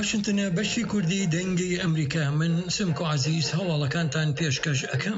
واشنتنە بەشی کوردی دەنگی ئەمریکا. من سمکۆ عەزیز هەواڵەکانتان پێشکەش ئەکەم.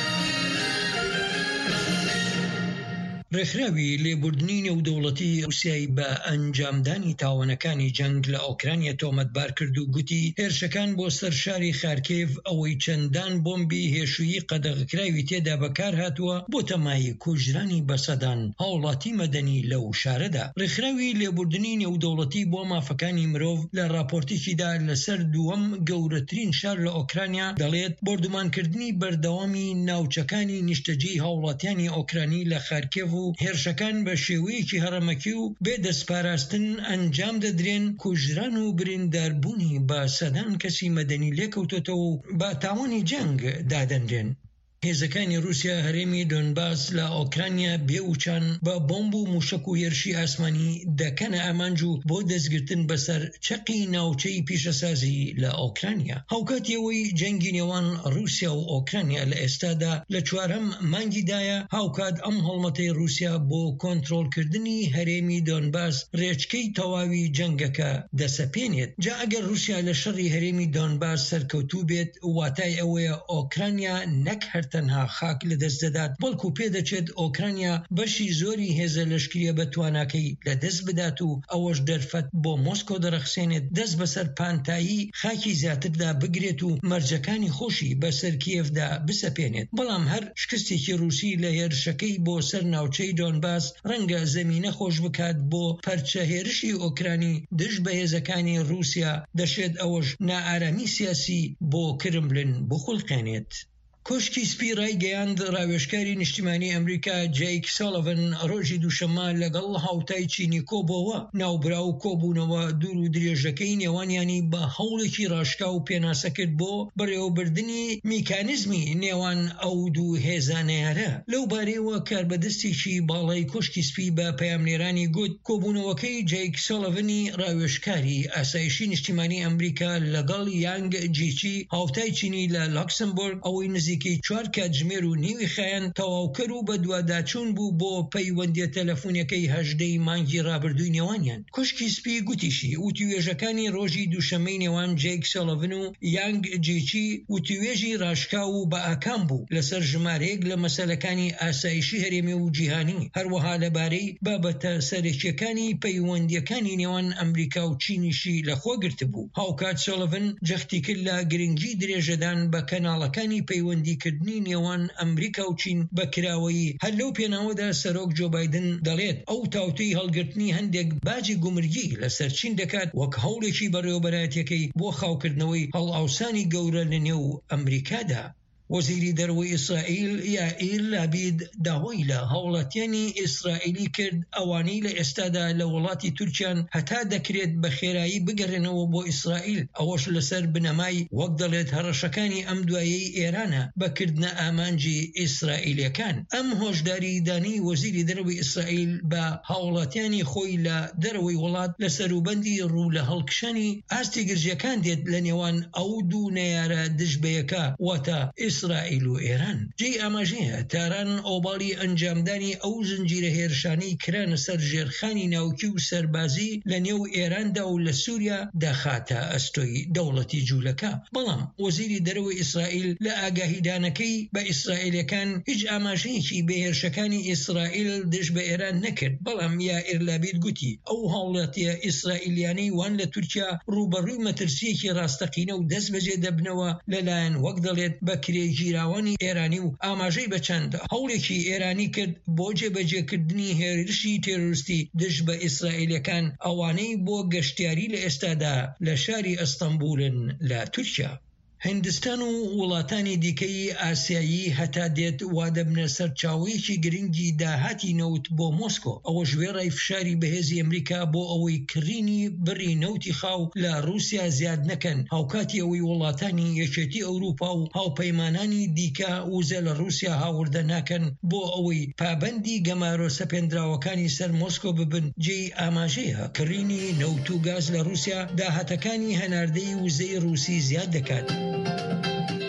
ڕێکخراوی لێبوردنی نێودەوڵەتی رووسیای بە ئەنجامدانی تاوانەکانی جەنگ لە ئۆکرانیا تۆمەتبار کرد و گوتی هێرشەکان بۆ سەر شاری خارکێڤ ئەوەی چەندان بۆمبی هێشویی قەدەغەکراوی تێدا بەکار هاتووە بۆ تەمای کوژرانی بەسەدان هاوڵاتی مەدەنی لەو شارەدا. ڕێکخراوی لێبوردنی نێودەوڵەتی بۆ مافەکانی مرۆڤ لە راپۆرتێکیدا لەسەر دووەم گەورەترین شار لە ئۆکرانیا دەڵێت بردومانکردنی بەردەوامی ناوچەکانی نیشتەجێی هاوڵاتیانی ئۆکرانی لە خارکێڤ و هێرشەکان بە شێوەیەکی هەڕەمەکی و بێدەستپاراستن ئەنجام دەدرێن کوژران و برینداربوونی بە سەدان کەسی مەدەنی لێکەوتۆتەوە و بە تاوانی جەنگ دادەنرێن. هێزەکانی رووسیا هەرێمی دۆنباس لە ئۆکرانیا بێوچان بە بۆمب و موشک و هێرشی ئاسمانی دەکەنە ئامانج و بۆ دەستگرتن بەسەر چەقی ناوچەی پیشەسازی لە ئۆکرانیا. هاوکاتیەوەی جەنگی نێوان رووسیا و ئۆکرانیا لە ئێستادا لە چوارەم مانگیدایە، هاوکات ئەم هەڵمەتەی رووسیا بۆ کۆنتڕۆڵکردنی هەرێمی دۆنباس ڕێچکەی تەواوی جەنگەکە دەسەپێنێت. جا ئەگەر رووسیا لە شەڕی هەرێمی دۆنباس سەرکەوتوو بێت، واتای ئەوەیە ئۆکرانیا نەک تەنها خاک لە دەست دەدات، بەڵکو پێدەچێت ئۆکرانیا بەشی زۆری هێزە لەشکریە بەتواناکەی لە دەست بدات و ئەوەش دەرفەت بۆ مۆسکۆ دەرەخسێنێت، دەست بەسەر پانتایی خاکی زیاتردا بگرێت و مەرجەکانی خۆشی بەسەر کیێڤدا بسەپێنێت. بەڵام هەر شکستێکی رووسی لە هێرشەکەی بۆ سەر ناوچەی دۆنباس ڕەنگە زەمینە خۆش بکات بۆ پەرچە هێرشی ئۆکرانی دژ بە هێزەکانی رووسیا، دەشێت ئەوەش نائارامی سیاسی بۆ کرملن بخولقێنێت. کۆشکی سپی ڕایگەیاند ڕاوێژکاری نیشتیمانی ئەمریکا جەیک ساڵڤن ڕۆژی دووشەممە لەگەڵ هاوتای چینی کۆبەوە ناوبرا و کۆبوونەوە دوور و درێژەکەی نێوانیانی بە هەوڵێکی ڕاشکا و پێناسە کرد بۆ بەڕێوەبردننی میکانیزمی نێوان ئەو دوو هێزانەیارە. لەو بارەیەوە کاربەدەستێکی باڵای کۆشکی سپی بە پەیامنێرانی گوت کۆبوونەوەکەی جەیک ساڵڤنی ڕاوێژکاری ئاسایشی نیشتیمانی ئەمریکا لەگەڵ یانگ جیچی هاوتای چینی لە لاکسمبۆرگ ئەوەی نزیکەی 4 کاتژمێر و نیوی خایەن تەواوکەر و بە دوواداچوون بوو بۆ پەیوەندیە تەلەفۆنەکەی 18 مانگی ڕابردووی نێوانیان. کۆشکی سپی گوتیشی وتیوێژەکانی ڕۆژی دووشەمەی نێوان جەیک ساڵڤن و یانگ جیچی وتیوێژی ڕاشکا و بە ئاکام بوو لەسەر ژمارەیەک لە مەسەلەکانی ئاسایشی هەرێمی و جیهانی، هەروەها لەبارەی بابەتە سەرەکیەکانی پەیوەندیەکانی نێوان ئەمریکا و چینیشی لەخۆ گرتبوو. هاوکات ساڵڤن جەختی کرد لە گرنگی درێژەدان بە کەناڵەکانی پەیوەندیکردنی نێوان ئەمریکا و چین بەکراوەیی. هەر لەو پێناوەدا سەرۆک جۆ بایدن دەڵێت ئەو تاوتوی هەڵگرتنی هەندێک باجی گومرگی لەسەر چین دەکات وەک هەوڵێکی بەڕێوەبەرایەتیەکەی بۆ خاوکردنەوەی هەڵئاوسانی گەورە لە نێو ئەمریکادا. وەزیری دەرەوەی ئیسرائیل یائیر لابید داوای لە هاوڵاتیانی ئیسرائیلی کرد ئەوانەی لە ئێستادا لە وڵاتی تورکیان هەتا دەکرێت بە خێرایی بگەڕێنەوە بۆ ئیسرائیل، ئەوەش لەسەر بنەمای وەک دەڵێت هەڕەشەکانی ئەم دوایەی ئێرانە بەکردنە ئامانجی ئیسرائیلیەکان. ئەم هۆشداری دانی وەزیری دەرەوەی ئیسرائیل بە هاوڵاتیانی خۆی لە دەرەوەی وڵات لە سەروبەندی ڕوو لە هەڵکشانی ئاستی گرژیەکان دێت لە نێوان ئەو دوو نەیارە دژبەیەکە واتە ئیسرائیل و ئێران. جێی ئاماژەیە تاران ئۆباڵی ئەنجامدانی ئەو زنجیرە هێرشانەی کرانە سەر ژێرخانی ناوکی و سەربازی لە نێو ئێراندا و لە سووریا داخاتە ئەستۆی دەوڵەتی جوولەکە. بەڵام وەزیری دەرەوەی ئیسرائیل لە ئاگاهیدانەکەی بە ئیسرائیلەکان هیچ ئاماژەیەکی بەهێرشەکانی ئیسرائیل دژ بە ئێران نەکرد. بەڵام یائیر لابید گوتی ئەو هاوڵاتیە ئیسرائیلیانەی وان لە تورکیا ڕوبەڕووی مەترسیەکی ڕاستەقینە و دەست بەجێ دەبنەوە لەلایەن وەک دەڵێت بەکرێ گیراوانی ئێرانی و ئاماژەی بەچەند هەوڵێکی ئێرانی کرد بۆ جێبەجێکردنی هێرشی تێرۆریستی دژ بە ئیسرائیلەکان ئەوانەی بۆ گەشتیاری لە ئێستادا لە شاری ئەستەمبولن لە تورکیا. هندستان و وڵاتانی دیکەی ئاسیایی هەتا دێت وا دەبنە سەرچاوەیەکی گرنگی داهاتی نەوت بۆ مۆسکۆ. ئەوە ژوێڕای فشاری بەهێزی ئەمریکا بۆ ئەوەی کڕینی بڕی نەوتی خاو لە رووسیا زیاد نەکەن، هاوکاتی ئەوەی وڵاتانی یەکێتی ئەوروپا و هاوپەیمانانی دیکە وزە لە رووسیا هاوردە ناکەن بۆ ئەوەی پابەندی گەمارۆ سەپێنراوەکانی سەر مۆسکۆ ببن. جێی ئاماژەیە کڕینی نەوت و گاز لە رووسیا داهاتەکانی هەناردەی وزەی رووسی زیاد دەکات.